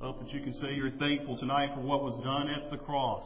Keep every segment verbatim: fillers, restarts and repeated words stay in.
Hope that you can say you're thankful tonight for what was done at the cross.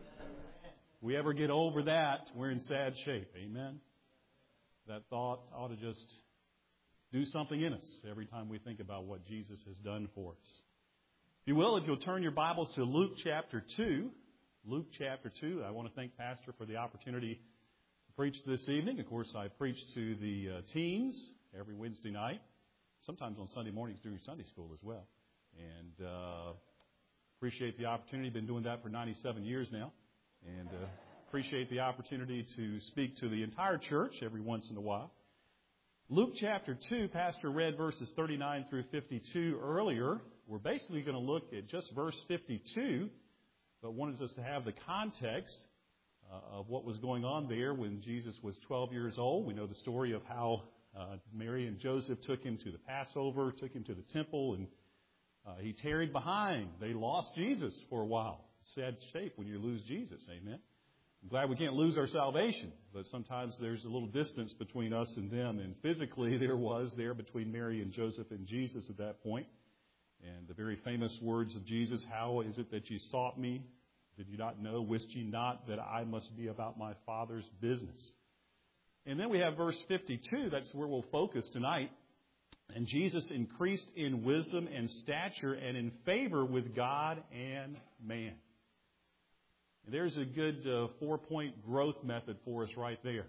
If we ever get over that, we're in sad shape. Amen? That thought ought to just do something in us every time we think about what Jesus has done for us. If you will, if you'll turn your Bibles to Luke chapter two. Luke chapter two. I want to thank Pastor for the opportunity to preach this evening. Of course, I preach to the uh, teens every Wednesday night, sometimes on Sunday mornings during Sunday school as well. And uh, appreciate the opportunity. Been doing that for ninety-seven years now. And uh, appreciate the opportunity to speak to the entire church every once in a while. Luke chapter two, Pastor read verses thirty-nine through fifty-two earlier. We're basically going to look at just verse fifty-two, but wanted us to have the context uh, of what was going on there when Jesus was twelve years old. We know the story of how uh, Mary and Joseph took him to the Passover, took him to the temple, and Uh, he tarried behind. They lost Jesus for a while. Sad shape when you lose Jesus, amen. I'm glad we can't lose our salvation, but sometimes there's a little distance between us and them, and physically there was there between Mary and Joseph and Jesus at that point. And the very famous words of Jesus, "How is it that you sought me? Did you not know? Wist ye not that I must be about my Father's business?" And then we have verse fifty-two. That's where we'll focus tonight. "And Jesus increased in wisdom and stature and in favor with God and man." And there's a good uh, four-point growth method for us right there.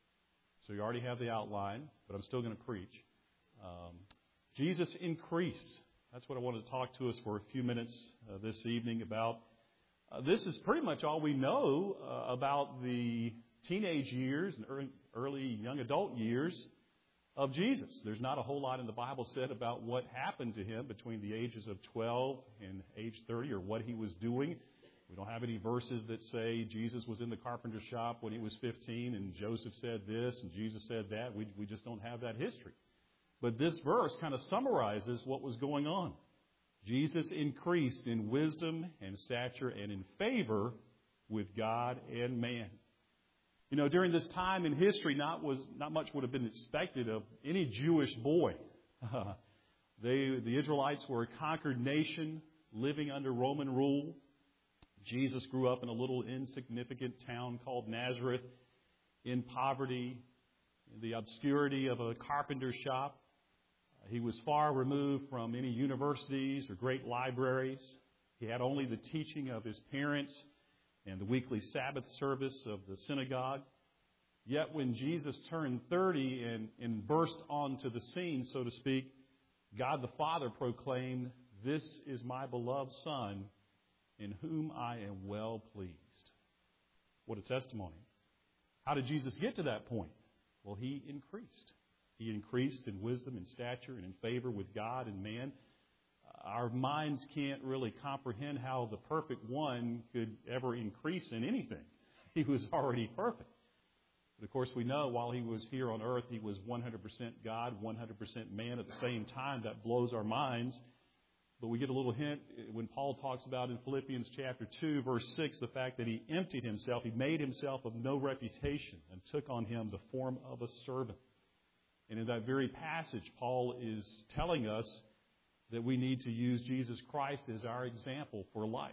So you already have the outline, but I'm still going to preach. Um, Jesus increased. That's what I want to talk to us for a few minutes uh, this evening about. Uh, this is pretty much all we know uh, about the teenage years and early, early young adult years of Jesus. There's not a whole lot in the Bible said about what happened to him between the ages of twelve and age thirty, or what he was doing. We don't have any verses that say Jesus was in the carpenter shop when he was fifteen and Joseph said this and Jesus said that. We, we just don't have that history. But this verse kind of summarizes what was going on. Jesus increased in wisdom and stature and in favor with God and man. You know, during this time in history, not was not much would have been expected of any Jewish boy. Uh, they, the Israelites were a conquered nation living under Roman rule. Jesus grew up in a little insignificant town called Nazareth, in poverty, in the obscurity of a carpenter shop. Uh, he was far removed from any universities or great libraries. He had only the teaching of his parents and the weekly Sabbath service of the synagogue. Yet when Jesus turned thirty and, and burst onto the scene, so to speak, God the Father proclaimed, "This is my beloved Son, in whom I am well pleased." What a testimony. How did Jesus get to that point? Well, he increased. He increased in wisdom and stature and in favor with God and man. Our minds can't really comprehend how the perfect one could ever increase in anything. He was already perfect. But of course, we know while he was here on earth, he was one hundred percent God, one hundred percent man at the same time. That blows our minds. But we get a little hint when Paul talks about in Philippians chapter two, verse six, the fact that he emptied himself. He made himself of no reputation and took on him the form of a servant. And in that very passage, Paul is telling us that we need to use Jesus Christ as our example for life.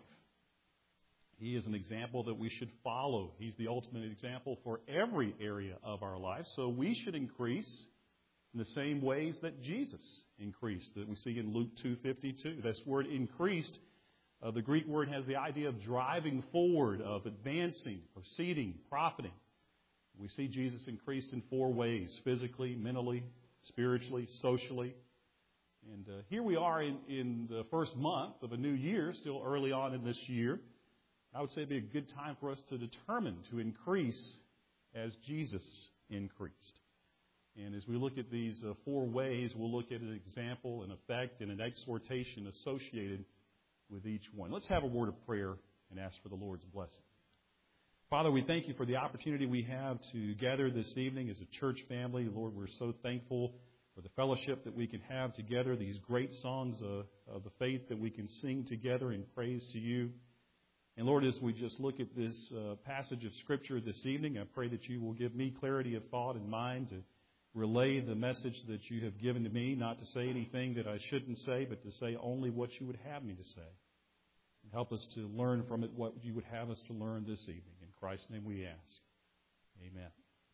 He is an example that we should follow. He's the ultimate example for every area of our life. So we should increase in the same ways that Jesus increased, that we see in Luke two fifty-two. This word increased, uh, the Greek word has the idea of driving forward, of advancing, proceeding, profiting. We see Jesus increased in four ways: physically, mentally, spiritually, socially. And uh, here we are in, in the first month of a new year, still early on in this year. I would say it would be a good time for us to determine to increase as Jesus increased. And as we look at these uh, four ways, we'll look at an example, an effect, and an exhortation associated with each one. Let's have a word of prayer and ask for the Lord's blessing. Father, we thank you for the opportunity we have to gather this evening as a church family. Lord, we're so thankful for the fellowship that we can have together, these great songs of, of the faith that we can sing together in praise to you. And Lord, as we just look at this uh, passage of Scripture this evening, I pray that you will give me clarity of thought and mind to relay the message that you have given to me, not to say anything that I shouldn't say, but to say only what you would have me to say. And help us to learn from it what you would have us to learn this evening. In Christ's name we ask. Amen.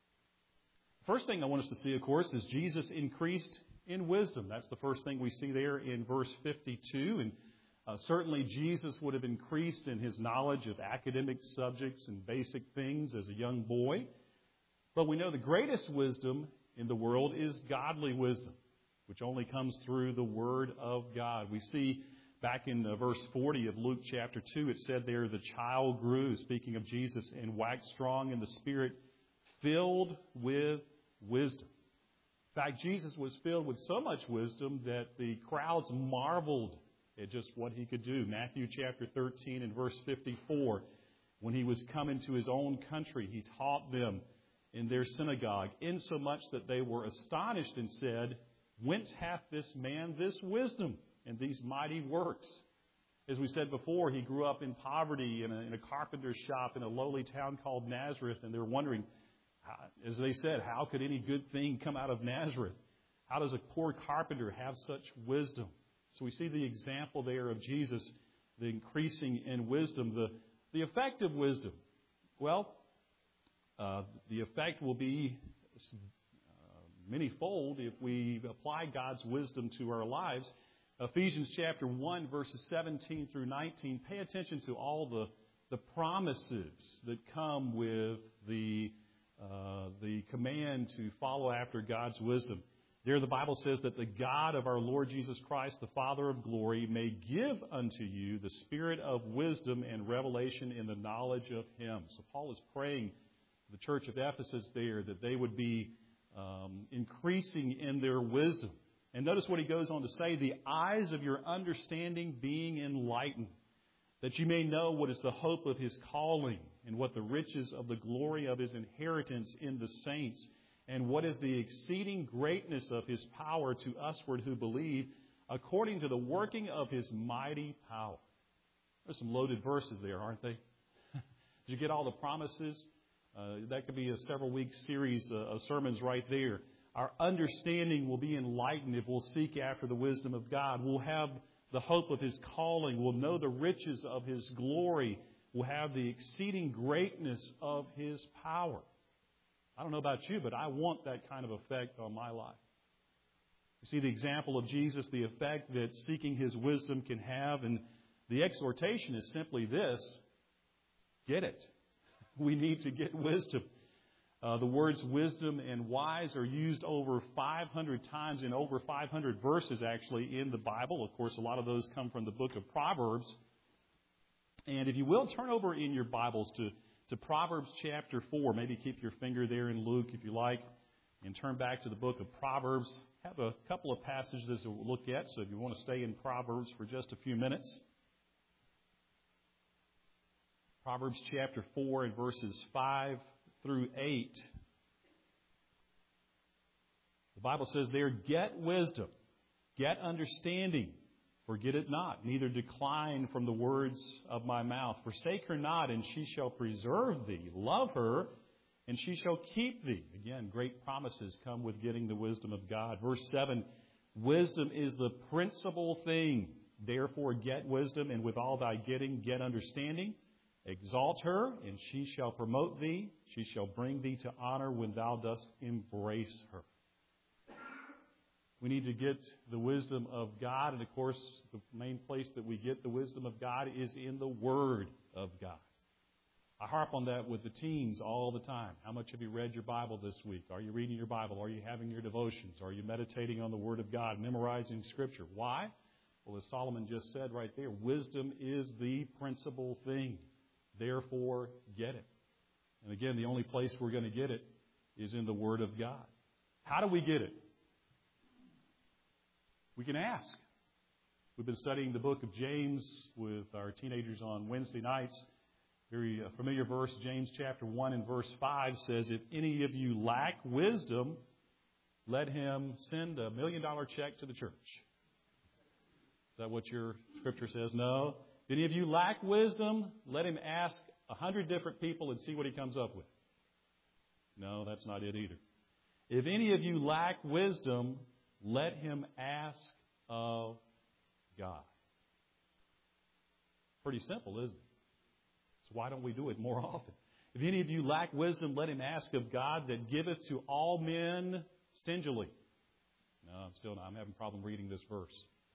First thing I want us to see, of course, is Jesus increased in wisdom. That's the first thing we see there in verse fifty-two. And uh, certainly Jesus would have increased in his knowledge of academic subjects and basic things as a young boy. But we know the greatest wisdom in the world is godly wisdom, which only comes through the Word of God. We see back in uh, verse forty of Luke chapter two, it said there, the child grew, speaking of Jesus, and waxed strong in the Spirit, filled with wisdom. In fact, Jesus was filled with so much wisdom that the crowds marveled at just what he could do. Matthew chapter thirteen and verse fifty-four, when he was coming to his own country, he taught them in their synagogue, insomuch that they were astonished and said, whence hath this man this wisdom and these mighty works? As we said before, he grew up in poverty in a, in a carpenter's shop in a lowly town called Nazareth, and they're wondering, as they said, how could any good thing come out of Nazareth? How does a poor carpenter have such wisdom? So we see the example there of Jesus, the increasing in wisdom, the, the effect of wisdom. Well, uh, the effect will be uh, manyfold if we apply God's wisdom to our lives. Ephesians chapter one, verses seventeen through nineteen, pay attention to all the, the promises that come with the Uh, the command to follow after God's wisdom. There the Bible says that the God of our Lord Jesus Christ, the Father of glory, may give unto you the spirit of wisdom and revelation in the knowledge of Him. So Paul is praying for the church of Ephesus there that they would be um, increasing in their wisdom. And notice what he goes on to say, the eyes of your understanding being enlightened, that you may know what is the hope of His calling, and what the riches of the glory of His inheritance in the saints, and what is the exceeding greatness of His power to usward who believe, according to the working of His mighty power. There's some loaded verses there, aren't they? Did you get all the promises? Uh, that could be a several-week series uh, of sermons right there. Our understanding will be enlightened if we'll seek after the wisdom of God. We'll have the hope of His calling. We'll know the riches of His glory. We'll have the exceeding greatness of His power. I don't know about you, but I want that kind of effect on my life. You see the example of Jesus, the effect that seeking His wisdom can have, and the exhortation is simply this: get it. We need to get wisdom. Uh, the words wisdom and wise are used over five hundred times in over five hundred verses, actually, in the Bible. Of course, a lot of those come from the book of Proverbs. And if you will, turn over in your Bibles to, to Proverbs chapter four. Maybe keep your finger there in Luke if you like, and turn back to the book of Proverbs. Have a couple of passages to look at, so if you want to stay in Proverbs for just a few minutes. Proverbs chapter four and verses five through eight. The Bible says there, get wisdom, get understanding, forget it not, neither decline from the words of my mouth. Forsake her not, and she shall preserve thee. Love her, and she shall keep thee. Again, great promises come with getting the wisdom of God. Verse seven, wisdom is the principal thing. Therefore get wisdom, and with all thy getting, get understanding. Exalt her, and she shall promote thee. She shall bring thee to honor when thou dost embrace her. We need to get the wisdom of God. And, of course, the main place that we get the wisdom of God is in the Word of God. I harp on that with the teens all the time. How much have you read your Bible this week? Are you reading your Bible? Are you having your devotions? Are you meditating on the Word of God, memorizing Scripture? Why? Well, as Solomon just said right there, wisdom is the principal thing. Therefore, get it. And again, the only place we're going to get it is in the Word of God. How do we get it? We can ask. We've been studying the book of James with our teenagers on Wednesday nights. Very familiar verse, James chapter one and verse five says, if any of you lack wisdom, let him send a million dollar check to the church. Is that what your scripture says? No. If any of you lack wisdom, let him ask a hundred different people and see what he comes up with. No, that's not it either. If any of you lack wisdom, let him ask of God. Pretty simple, isn't it? So why don't we do it more often? If any of you lack wisdom, let him ask of God that giveth to all men stingily. No, I'm still not. I'm having a problem reading this verse.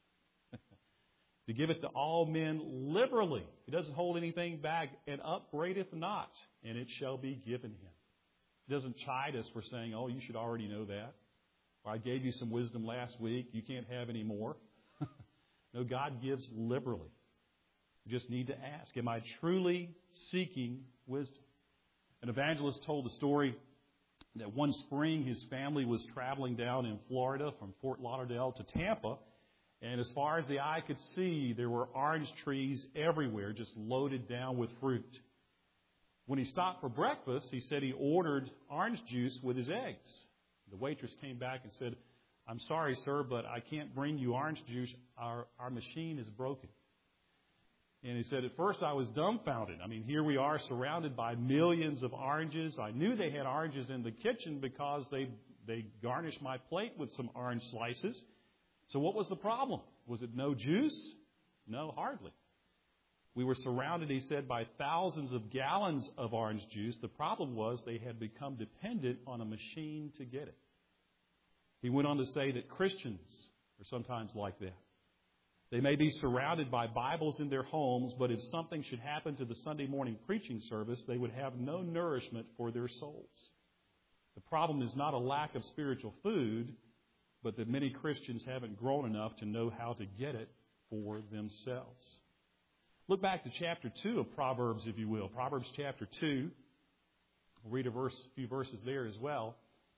To give it to all men liberally. He doesn't hold anything back. And upbraideth not, and it shall be given him. He doesn't chide us for saying, oh, you should already know that. Or I gave you some wisdom last week. You can't have any more. No, God gives liberally. You just need to ask, am I truly seeking wisdom? An evangelist told the story that one spring his family was traveling down in Florida from Fort Lauderdale to Tampa. And as far as the eye could see, there were orange trees everywhere, just loaded down with fruit. When he stopped for breakfast, he said he ordered orange juice with his eggs. The waitress came back and said, I'm sorry, sir, but I can't bring you orange juice. Our, our machine is broken. And he said, at first I was dumbfounded. I mean, here we are surrounded by millions of oranges. I knew they had oranges in the kitchen because they, they garnished my plate with some orange slices. So what was the problem? Was it no juice? No, hardly. We were surrounded, he said, by thousands of gallons of orange juice. The problem was they had become dependent on a machine to get it. He went on to say that Christians are sometimes like that. They may be surrounded by Bibles in their homes, but if something should happen to the Sunday morning preaching service, they would have no nourishment for their souls. The problem is not a lack of spiritual food, but that many Christians haven't grown enough to know how to get it for themselves. Look back to chapter two of Proverbs, if you will. Proverbs chapter two. We'll read a verse, a few verses there as well.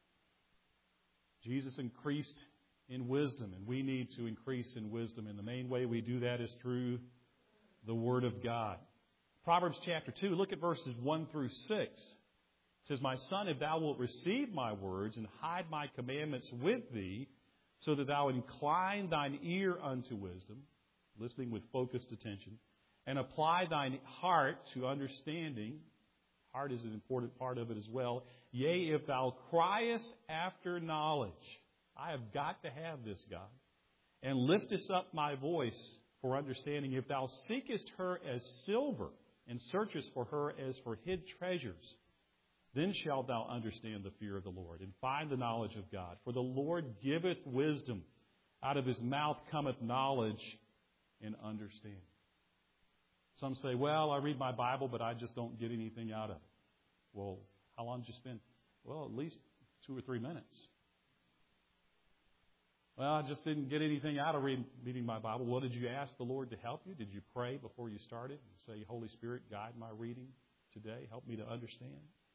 Jesus increased in wisdom, and we need to increase in wisdom. And the main way we do that is through the Word of God. Proverbs chapter two, look at verses one through six. It says, My son, if thou wilt receive my words and hide my commandments with thee, so that thou incline thine ear unto wisdom, listening with focused attention, and apply thine heart to understanding. Heart is an important part of it as well. Yea, if thou criest after knowledge, I have got to have this, God, and liftest up my voice for understanding. If thou seekest her as silver and searchest for her as for hid treasures, then shalt thou understand the fear of the Lord and find the knowledge of God. For the Lord giveth wisdom. Out of his mouth cometh knowledge and understanding. Some say, well, I read my Bible, but I just don't get anything out of it. Well, how long did you spend? Well, at least two or three minutes. Well, I just didn't get anything out of reading, reading my Bible. Well, did you ask the Lord to help you? Did you pray before you started and say, Holy Spirit, guide my reading today. Help me to understand.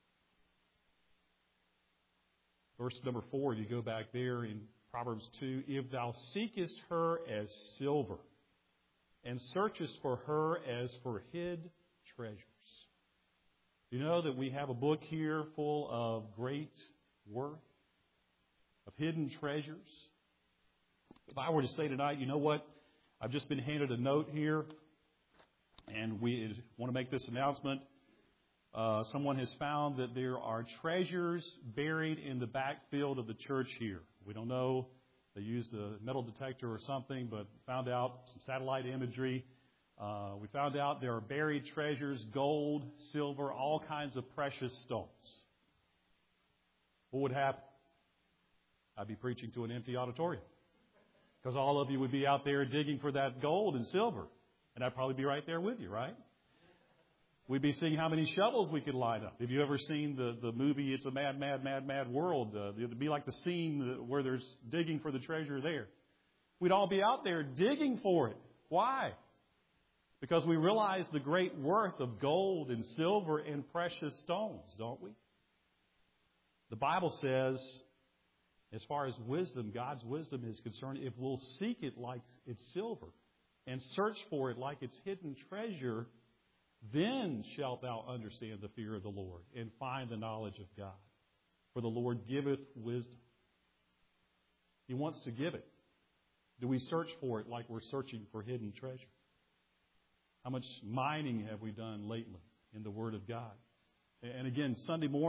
Verse number four, you go back there in Proverbs two. If thou seekest her as silver and searchest for her as for hid treasures. You know that we have a book here full of great worth, of hidden treasures. If I were to say tonight, you know what? I've just been handed a note here, and we want to make this announcement. Uh, someone has found that there are treasures buried in the backfield of the church here. We don't know. They used a metal detector or something, but found out some satellite imagery. Uh, we found out there are buried treasures, gold, silver, all kinds of precious stones. What would happen? I'd be preaching to an empty auditorium, because all of you would be out there digging for that gold and silver, and I'd probably be right there with you, right? We'd be seeing how many shovels we could line up. Have you ever seen the, the movie It's a Mad, Mad, Mad, Mad World? Uh, it'd be like the scene where there's digging for the treasure there. We'd all be out there digging for it. Why? Because we realize the great worth of gold and silver and precious stones, don't we? The Bible says, as far as wisdom, God's wisdom is concerned, if we'll seek it like it's silver and search for it like it's hidden treasure, then shalt thou understand the fear of the Lord and find the knowledge of God. For the Lord giveth wisdom. He wants to give it. Do we search for it like we're searching for hidden treasure? How much mining have we done lately in the Word of God? And again, Sunday morning,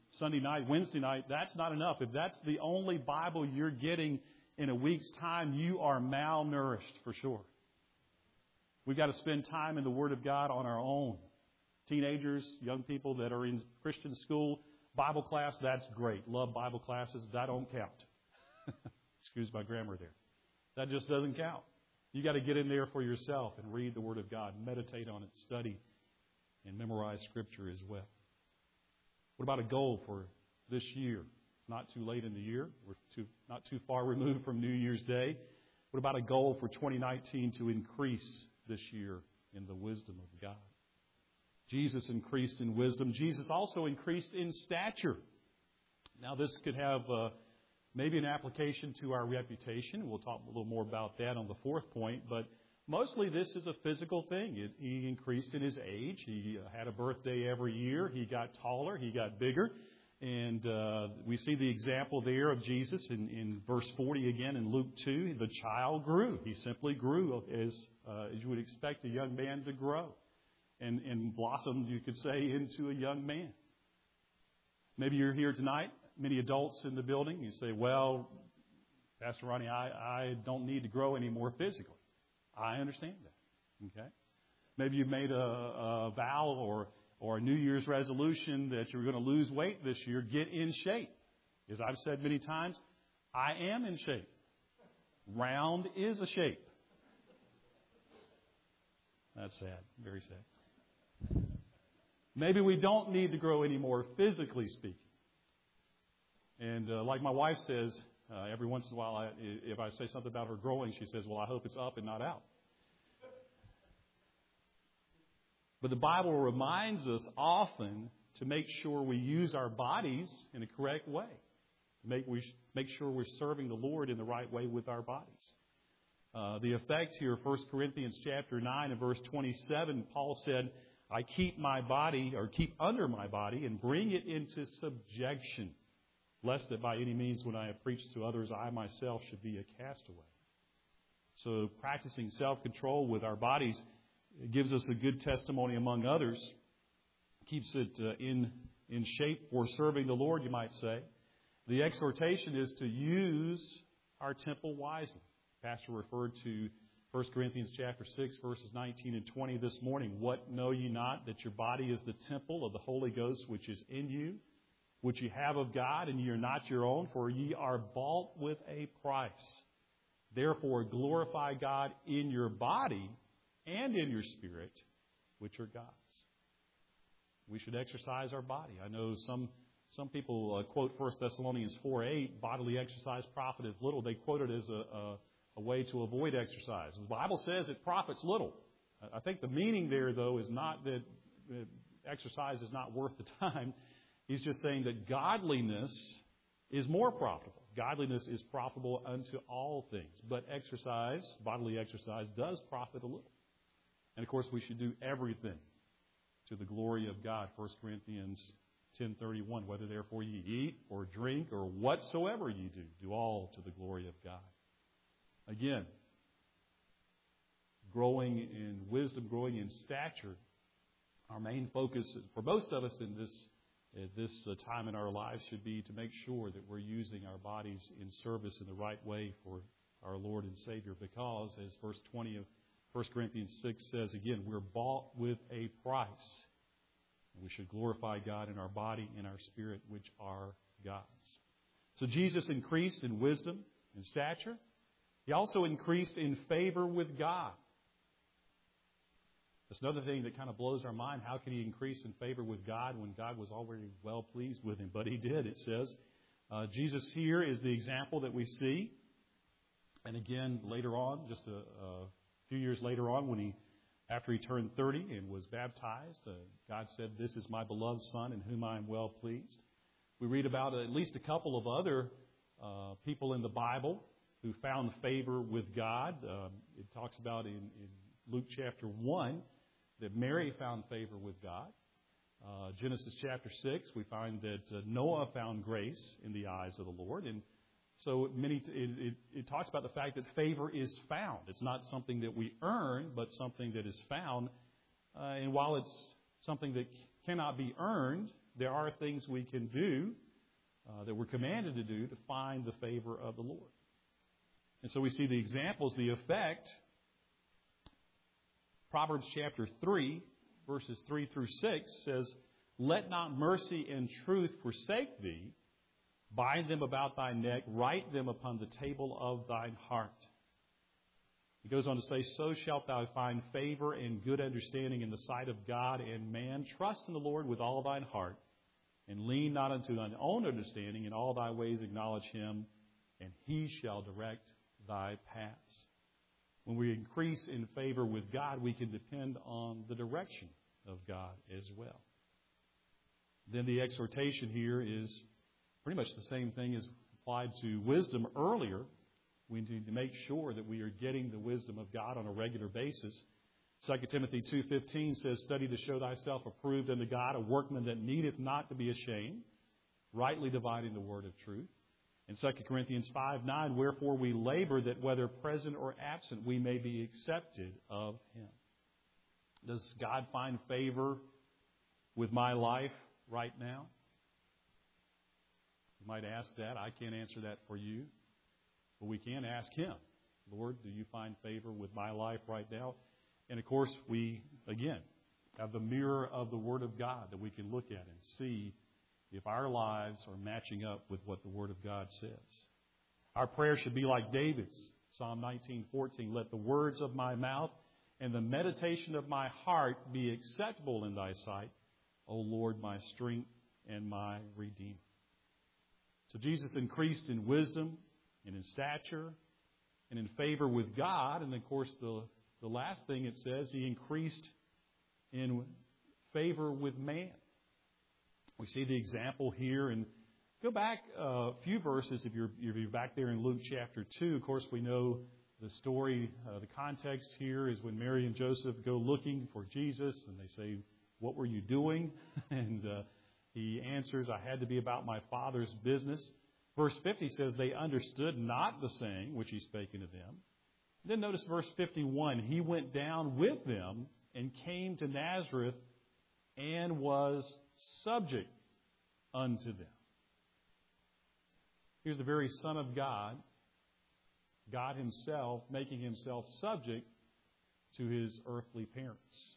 Sunday night, Wednesday night, that's not enough. If that's the only Bible you're getting in a week's time, you are malnourished for sure. We've got to spend time in the Word of God on our own. Teenagers, young people that are in Christian school, Bible class, that's great. Love Bible classes. That don't count. Excuse my grammar there. That just doesn't count. You got to get in there for yourself and read the Word of God, meditate on it, study, and memorize Scripture as well. What about a goal for this year? It's not too late in the year. We're too, not too far removed from New Year's Day. What about a goal for twenty nineteen to increase this year in the wisdom of God? Jesus increased in wisdom. Jesus also increased in stature. Now, this could have uh, maybe an application to our reputation. We'll talk a little more about that on the fourth point. But mostly this is a physical thing. It, he increased in his age. He uh, had a birthday every year. He got taller. He got bigger. And uh, we see the example there of Jesus in, in verse forty again in Luke two. The child grew. He simply grew as, uh, as you would expect a young man to grow. And, and blossomed, you could say, into a young man. Maybe you're here tonight, many adults in the building. You say, well, Pastor Ronnie, I, I don't need to grow any more physically. I understand that. Okay? Maybe you've made a, a vow or, or a New Year's resolution that you're going to lose weight this year. Get in shape. As I've said many times, I am in shape. Round is a shape. That's sad. Very sad. Maybe we don't need to grow anymore, physically speaking. And uh, like my wife says, uh, every once in a while, I, if I say something about her growing, she says, well, I hope it's up and not out. But the Bible reminds us often to make sure we use our bodies in a correct way. Make, we make sure we're serving the Lord in the right way with our bodies. Uh, the effect here, First Corinthians chapter nine and verse twenty-seven, Paul said, I keep my body, or keep under my body, and bring it into subjection, lest that by any means when I have preached to others, I myself should be a castaway. So practicing self-control with our bodies gives us a good testimony among others, keeps it uh, in, in shape for serving the Lord, you might say. The exhortation is to use our temple wisely. Pastor referred to First Corinthians chapter six, verses nineteen and twenty this morning. What know ye not, that your body is the temple of the Holy Ghost which is in you, which ye have of God, and ye are not your own, for ye are bought with a price. Therefore glorify God in your body and in your spirit, which are God's. We should exercise our body. I know some some people uh, quote First Thessalonians four eight, bodily exercise profiteth little. They quote it as a, a a way to avoid exercise. The Bible says it profits little. I think the meaning there, though, is not that exercise is not worth the time. He's just saying that godliness is more profitable. Godliness is profitable unto all things. But exercise, bodily exercise, does profit a little. And, of course, we should do everything to the glory of God. First Corinthians ten thirty-one, whether therefore ye eat or drink or whatsoever ye do, do all to the glory of God. Again, growing in wisdom, growing in stature, our main focus for most of us in this at this time in our lives should be to make sure that we're using our bodies in service in the right way for our Lord and Savior, because, as verse twenty of First Corinthians six says, again, we're bought with a price. We should glorify God in our body and our spirit, which are God's. So Jesus increased in wisdom and stature. He also increased in favor with God. That's another thing that kind of blows our mind. How can he increase in favor with God when God was already well pleased with him? But he did, it says. Uh, Jesus here is the example that we see. And again, later on, just a, a few years later on, when he, after he turned thirty and was baptized, uh, God said, "This is my beloved Son in whom I am well pleased." We read about at least a couple of other uh, people in the Bible who found favor with God. Um, it talks about in, in Luke chapter one that Mary found favor with God. Uh, Genesis chapter six, we find that uh, Noah found grace in the eyes of the Lord. And so many, it, it, it talks about the fact that favor is found. It's not something that we earn, but something that is found. Uh, and while it's something that cannot be earned, there are things we can do uh, that we're commanded to do to find the favor of the Lord. And so we see the examples, the effect. Proverbs chapter three, verses three through six says, "Let not mercy and truth forsake thee. Bind them about thy neck, write them upon the table of thine heart." He goes on to say, "So shalt thou find favor and good understanding in the sight of God and man. Trust in the Lord with all thine heart, and lean not unto thine own understanding. In all thy ways acknowledge him, and he shall direct thy paths." When we increase in favor with God, we can depend on the direction of God as well. Then the exhortation here is pretty much the same thing as applied to wisdom earlier. We need to make sure that we are getting the wisdom of God on a regular basis. Second Timothy two fifteen says, "Study to show thyself approved unto God, a workman that needeth not to be ashamed, rightly dividing the word of truth." In Second Corinthians five nine, "Wherefore we labor that whether present or absent we may be accepted of him." Does God find favor with my life right now? You might ask that. I can't answer that for you. But we can ask him, "Lord, do you find favor with my life right now?" And of course, we, again, have the mirror of the Word of God that we can look at and see if our lives are matching up with what the Word of God says. Our prayer should be like David's, Psalm nineteen fourteen, "Let the words of my mouth and the meditation of my heart be acceptable in thy sight, O Lord, my strength and my Redeemer." So Jesus increased in wisdom and in stature and in favor with God. And, of course, the, the last thing it says, he increased in favor with man. We see the example here. And go back a few verses if you're, if you're back there in Luke chapter two. Of course, we know the story. Uh, the context here is when Mary and Joseph go looking for Jesus. And they say, "What were you doing?" and uh, he answers, "I had to be about my Father's business." Verse fifty says, "They understood not the saying which he spake unto them." Then notice verse fifty-one, "He went down with them and came to Nazareth and was subject unto them." Here's the very Son of God, God himself, making himself subject to his earthly parents.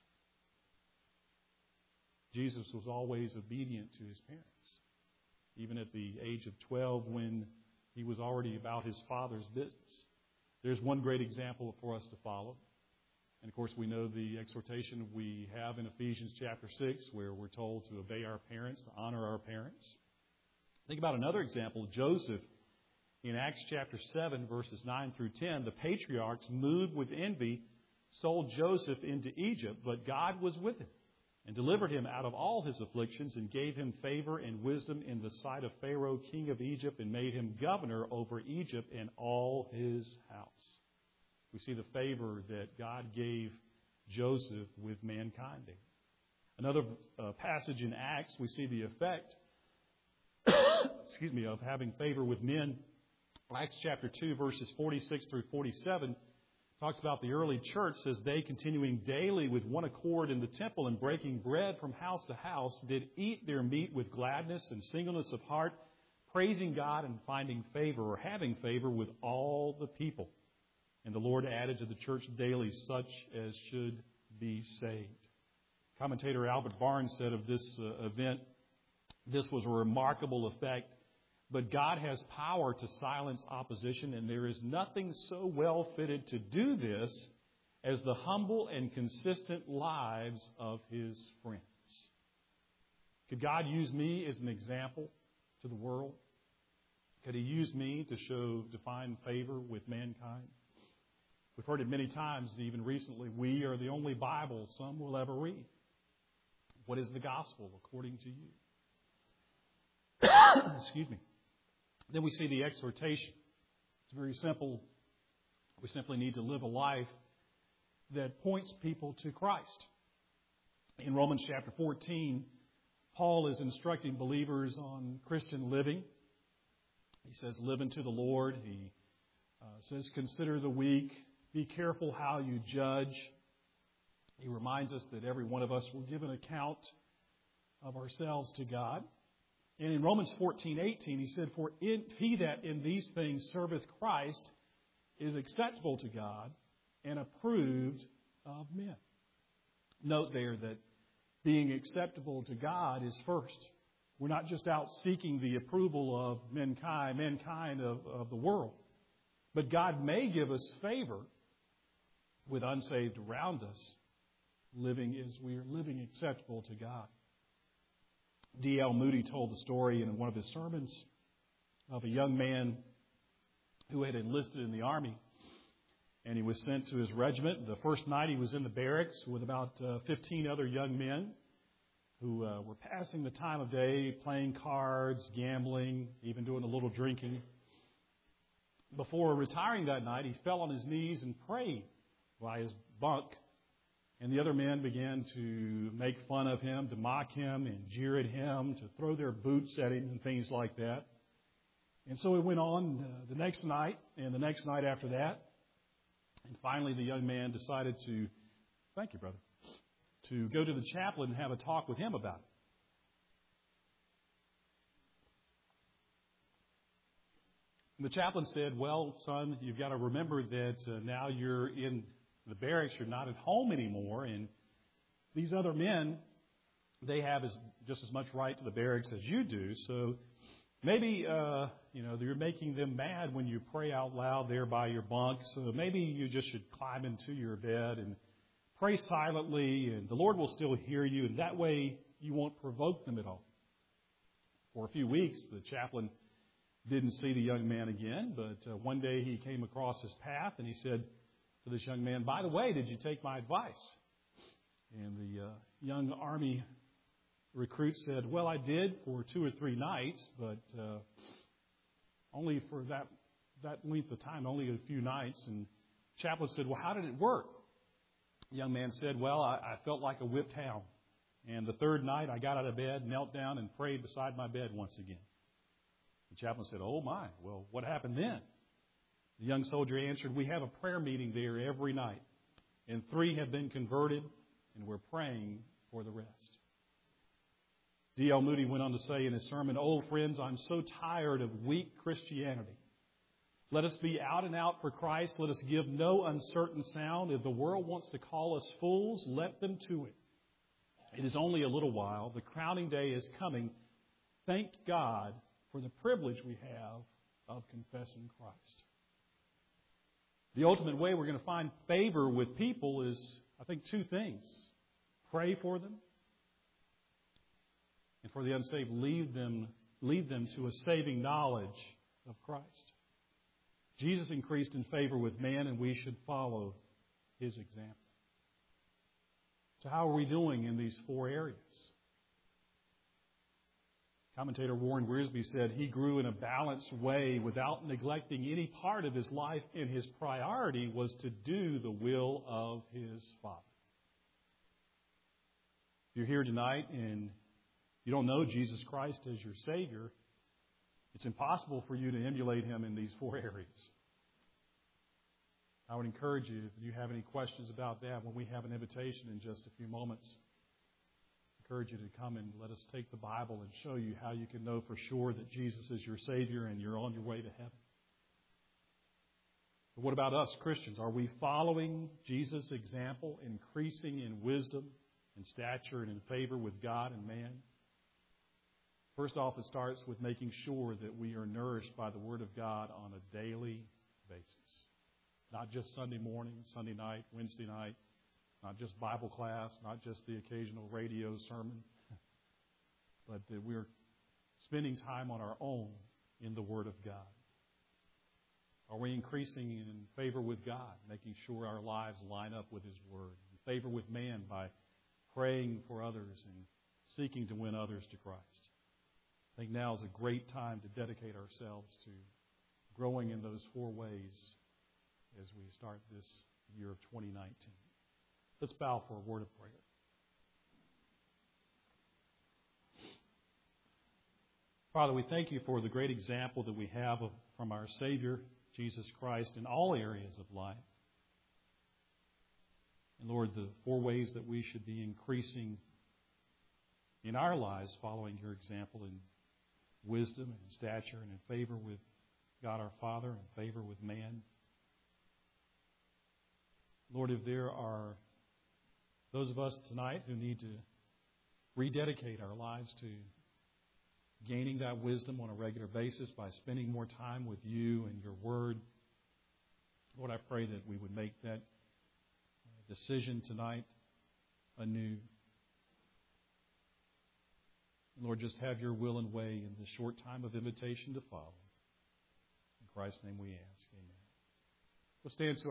Jesus was always obedient to his parents. Even at the age of twelve, when he was already about his Father's business. There's one great example for us to follow. And, of course, we know the exhortation we have in Ephesians chapter six, where we're told to obey our parents, to honor our parents. Think about another example, Joseph. In Acts chapter seven, verses nine through ten, the patriarchs, moved with envy, sold Joseph into Egypt, but God was with him, and delivered him out of all his afflictions, and gave him favor and wisdom in the sight of Pharaoh, king of Egypt, and made him governor over Egypt and all his house. We see the favor that God gave Joseph with mankind there. Another uh, passage in Acts, we see the effect excuse me, of having favor with men. Acts chapter two, verses forty-six through forty-seven, talks about the early church, says, "They, continuing daily with one accord in the temple and breaking bread from house to house, did eat their meat with gladness and singleness of heart, praising God and finding favor," or having favor, "with all the people. And the Lord added to the church daily such as should be saved." Commentator Albert Barnes said of this uh, event, "This was a remarkable effect, but God has power to silence opposition, and there is nothing so well fitted to do this as the humble and consistent lives of his friends." Could God use me as an example to the world? Could he use me to show, to find favor with mankind? We've heard it many times, even recently, we are the only Bible some will ever read. What is the gospel according to you? Excuse me. Then we see the exhortation. It's very simple. We simply need to live a life that points people to Christ. In Romans chapter fourteen, Paul is instructing believers on Christian living. He says, "Live unto the Lord." He uh, says, "Consider the weak. Be careful how you judge." He reminds us that every one of us will give an account of ourselves to God. And in Romans fourteen eighteen, he said, "For in, he that in these things serveth Christ is acceptable to God and approved of men." Note there that being acceptable to God is first. We're not just out seeking the approval of mankind, mankind of, of the world. But God may give us favor with unsaved around us, living as we are living acceptable to God. D L Moody told the story in one of his sermons of a young man who had enlisted in the Army, and he was sent to his regiment. The first night he was in the barracks with about uh, fifteen other young men who uh, were passing the time of day, playing cards, gambling, even doing a little drinking. Before retiring that night, he fell on his knees and prayed by his bunk. And the other men began to make fun of him, to mock him and jeer at him, to throw their boots at him and things like that. And so it went on uh, the next night and the next night after that. And finally the young man decided to, thank you, brother, to go to the chaplain and have a talk with him about it. And the chaplain said, "Well, son, you've got to remember that uh, now you're in the barracks, you're not at home anymore, and these other men, they have as, just as much right to the barracks as you do, so maybe, uh, you know, you're making them mad when you pray out loud there by your bunk, so maybe you just should climb into your bed and pray silently, and the Lord will still hear you, and that way you won't provoke them at all." For a few weeks, the chaplain didn't see the young man again, but uh, one day he came across his path, and he said to this young man, "By the way, did you take my advice?" And the uh, young Army recruit said, "Well, I did for two or three nights, but uh, only for that that length of time, only a few nights." And the chaplain said, "Well, how did it work?" The young man said, "Well, I, I felt like a whipped hound. And the third night, I got out of bed, knelt down, and prayed beside my bed once again." The chaplain said, "Oh, my. Well, what happened then?" The young soldier answered, "We have a prayer meeting there every night, and three have been converted, and we're praying for the rest." D L Moody went on to say in his sermon, "Oh, friends, I'm so tired of weak Christianity. Let us be out and out for Christ. Let us give no uncertain sound. If the world wants to call us fools, let them to it. It is only a little while. The crowning day is coming. Thank God for the privilege we have of confessing Christ." The ultimate way we're going to find favor with people is, I think, two things. Pray for them, and for the unsaved, lead them, lead them to a saving knowledge of Christ. Jesus increased in favor with man, and we should follow His example. So how are we doing in these four areas? Commentator Warren Wiersbe said he grew in a balanced way without neglecting any part of his life, and his priority was to do the will of his Father. If you're here tonight and you don't know Jesus Christ as your Savior, it's impossible for you to emulate Him in these four areas. I would encourage you, if you have any questions about that, when we have an invitation in just a few moments, I encourage you to come and let us take the Bible and show you how you can know for sure that Jesus is your Savior and you're on your way to heaven. But what about us Christians? Are we following Jesus' example, increasing in wisdom and stature and in favor with God and man? First off, it starts with making sure that we are nourished by the Word of God on a daily basis. Not just Sunday morning, Sunday night, Wednesday night, not just Bible class, not just the occasional radio sermon, but that we're spending time on our own in the Word of God. Are we increasing in favor with God, making sure our lives line up with His Word? In favor with man by praying for others and seeking to win others to Christ? I think now is a great time to dedicate ourselves to growing in those four ways as we start this year of twenty nineteen. Let's bow for a word of prayer. Father, we thank You for the great example that we have of, from our Savior, Jesus Christ, in all areas of life. And Lord, the four ways that we should be increasing in our lives following your example in wisdom and in stature and in favor with God our Father and in favor with man. Lord, if there are those of us tonight who need to rededicate our lives to gaining that wisdom on a regular basis by spending more time with you and your word, Lord, I pray that we would make that decision tonight anew. Lord, just have your will and way in this short time of invitation to follow. In Christ's name we ask. Amen. We'll stand to our